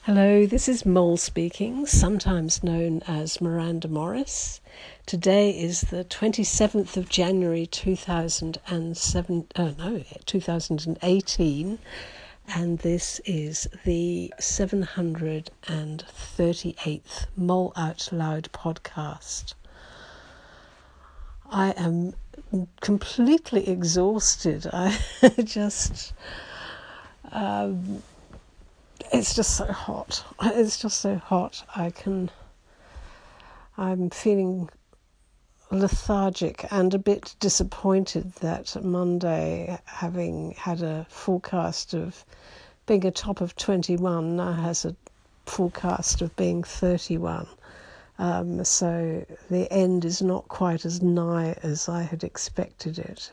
Hello, this is Mole speaking, sometimes known as Miranda Morris. Today is the 27th of January 2018, and this is the 738th Mole Out Loud podcast. I am completely exhausted. It's just so hot. I'm feeling lethargic and a bit disappointed that Monday, having had a forecast of being a top of 21, now has a forecast of being 31. So the end is not quite as nigh as I had expected it.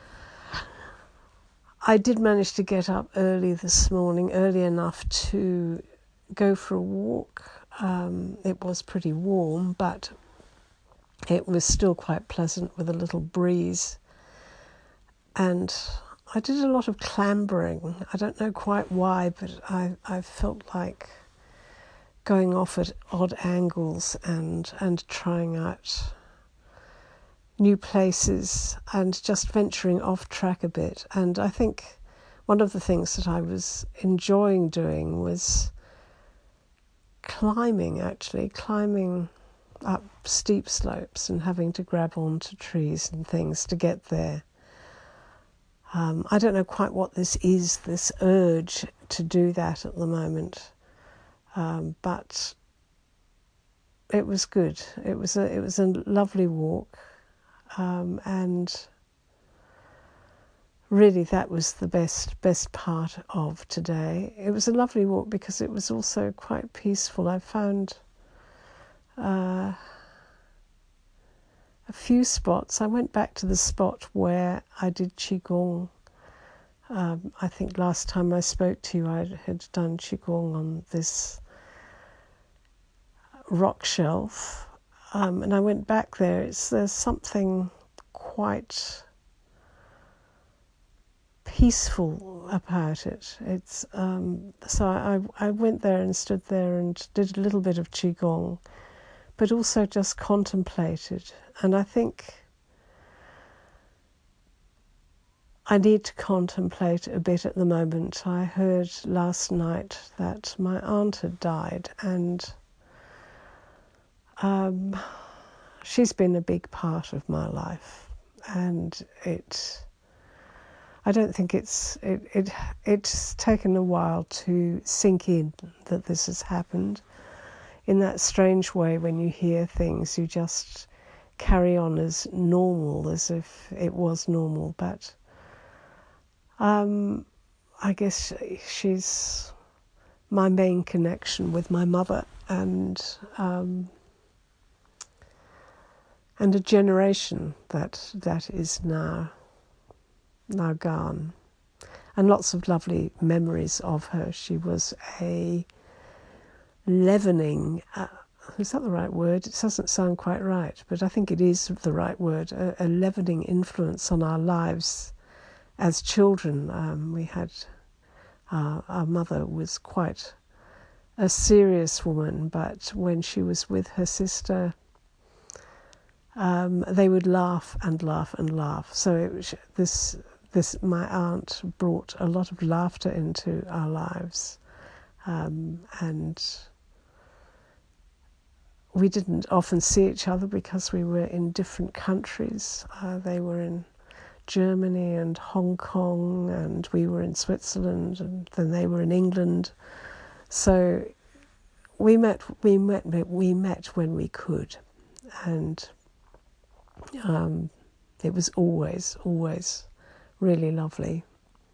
I did manage to get up early this morning, early enough to go for a walk. It was pretty warm, but it was still quite pleasant with a little breeze. And I did a lot of clambering. I don't know quite why, but I felt like going off at odd angles and trying out new places and just venturing off track a bit. And I think one of the things that I was enjoying doing was climbing up steep slopes and having to grab onto trees and things to get there. I don't know quite what this is, this urge to do that at the moment, but it was good. It was a lovely walk. And really that was the best part of today. It was a lovely walk because it was also quite peaceful. I found a few spots. I went back to the spot where I did Qigong. I think last time I spoke to you I had done Qigong on this rock shelf. And I went back there. There's something quite peaceful about it. It's so I went there and stood there and did a little bit of Qigong, but also just contemplated. And I think I need to contemplate a bit at the moment. I heard last night that my aunt had died, and she's been a big part of my life, and I don't think it's taken a while to sink in that this has happened. In that strange way, when you hear things, you just carry on as normal, as if it was normal. But I guess she's my main connection with my mother, and a generation that is now gone, and lots of lovely memories of her. She was a leavening, is that the right word? It doesn't sound quite right, but I think it is the right word, a leavening influence on our lives as children. We had, our mother was quite a serious woman, but when she was with her sister, they would laugh and laugh and laugh. So my aunt brought a lot of laughter into our lives, and we didn't often see each other because we were in different countries. They were in Germany and Hong Kong, and we were in Switzerland, and then they were in England. So we met when we could, and it was always really lovely.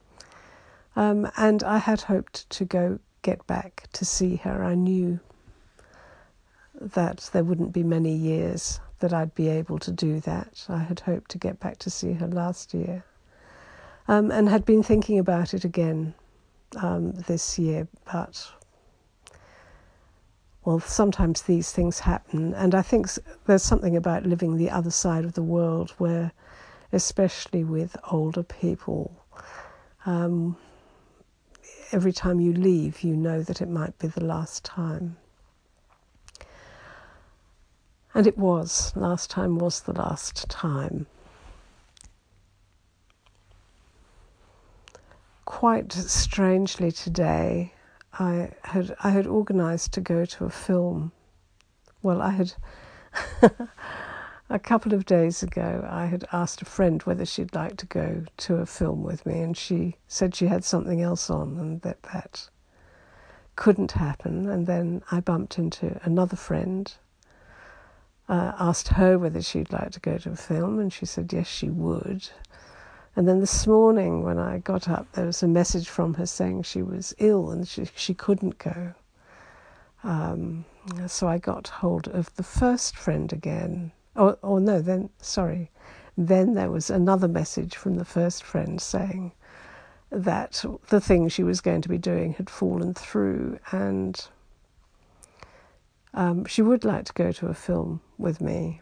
And I had hoped to get back to see her. I knew that there wouldn't be many years that I'd be able to do that. I had hoped to get back to see her last year, and had been thinking about it again this year, but well, sometimes these things happen, and I think there's something about living the other side of the world where, especially with older people, every time you leave, you know that it might be the last time. And it was. Last time was the last time. Quite strangely today, I had organised to go to a film. Well, I had a couple of days ago, I had asked a friend whether she'd like to go to a film with me, and she said she had something else on and that couldn't happen. And then I bumped into another friend, asked her whether she'd like to go to a film, and she said yes, she would. And then this morning when I got up, there was a message from her saying she was ill and she couldn't go. So I got hold of the first friend again. Then there was another message from the first friend saying that the thing she was going to be doing had fallen through, and she would like to go to a film with me.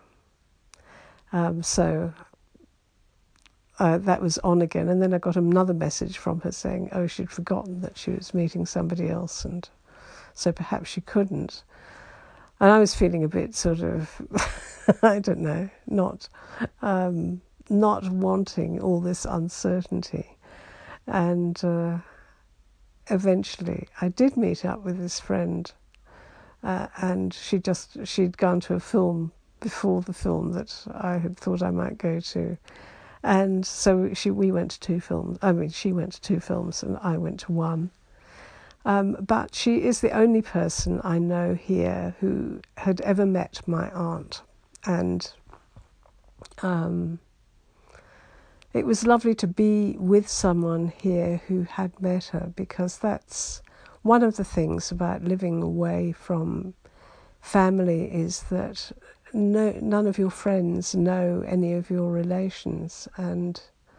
So that was on again. And then I got another message from her saying, she'd forgotten that she was meeting somebody else, and so perhaps she couldn't. And I was feeling a bit sort of, I don't know, not wanting all this uncertainty. And eventually I did meet up with this friend, and she'd gone to a film before the film that I had thought I might go to. And so we went to two films. She went to two films and I went to one. But she is the only person I know here who had ever met my aunt. And it was lovely to be with someone here who had met her, because that's one of the things about living away from family, is that none of your friends know any of your relations. And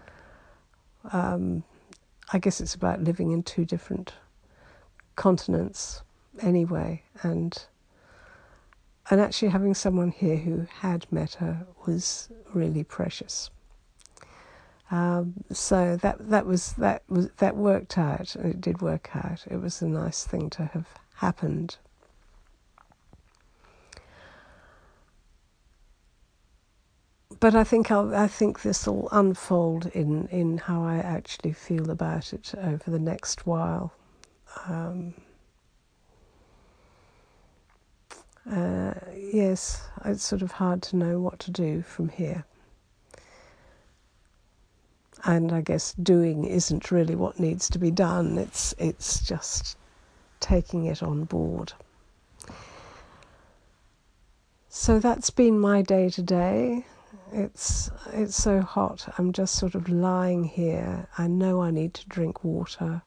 I guess it's about living in two different continents anyway, and actually having someone here who had met her was really precious. So that worked out. It did work out. It was a nice thing to have happened. But I think this will unfold in how I actually feel about it over the next while. Yes, it's sort of hard to know what to do from here. And I guess doing isn't really what needs to be done. It's just taking it on board. So that's been my day today. It's so hot. I'm just sort of lying here. I know I need to drink water.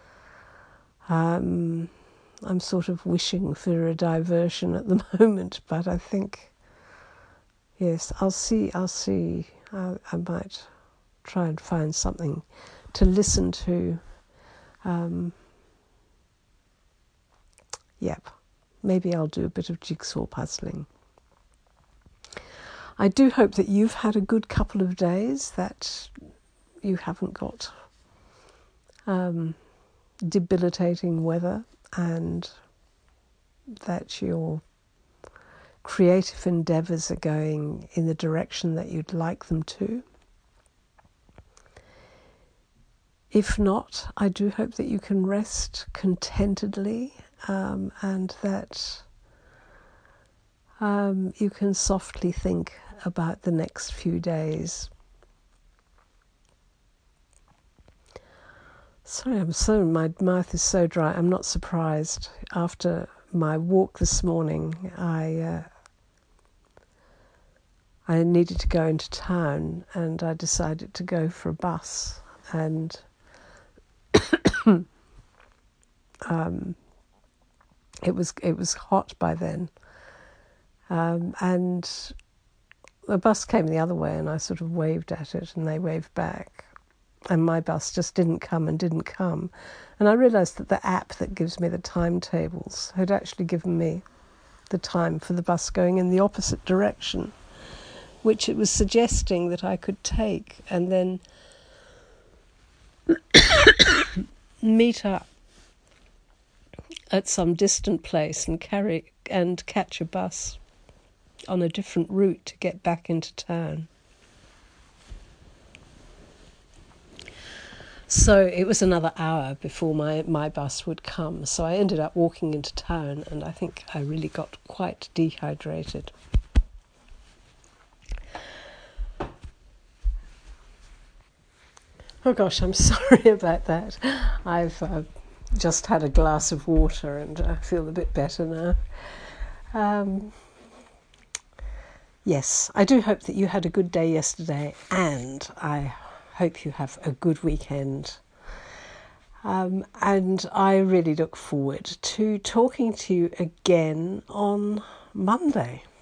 I'm sort of wishing for a diversion at the moment, but I think, yes, I'll see. I might try and find something to listen to. Maybe I'll do a bit of jigsaw puzzling. I do hope that you've had a good couple of days, that you haven't got debilitating weather, and that your creative endeavours are going in the direction that you'd like them to. If not, I do hope that you can rest contentedly, and that you can softly think about the next few days. Sorry, my mouth is so dry. I'm not surprised. After my walk this morning, I needed to go into town, and I decided to go for a bus, and it was hot by then, and the bus came the other way, and I sort of waved at it, and they waved back, and my bus just didn't come, and I realised that the app that gives me the timetables had actually given me the time for the bus going in the opposite direction, which it was suggesting that I could take and then meet up at some distant place and catch a bus on a different route to get back into town. So it was another hour before my bus would come. So I ended up walking into town, and I think I really got quite dehydrated. Oh gosh, I'm sorry about that. I've just had a glass of water and I feel a bit better now. Yes, I do hope that you had a good day yesterday, and I hope you have a good weekend. And I really look forward to talking to you again on Monday.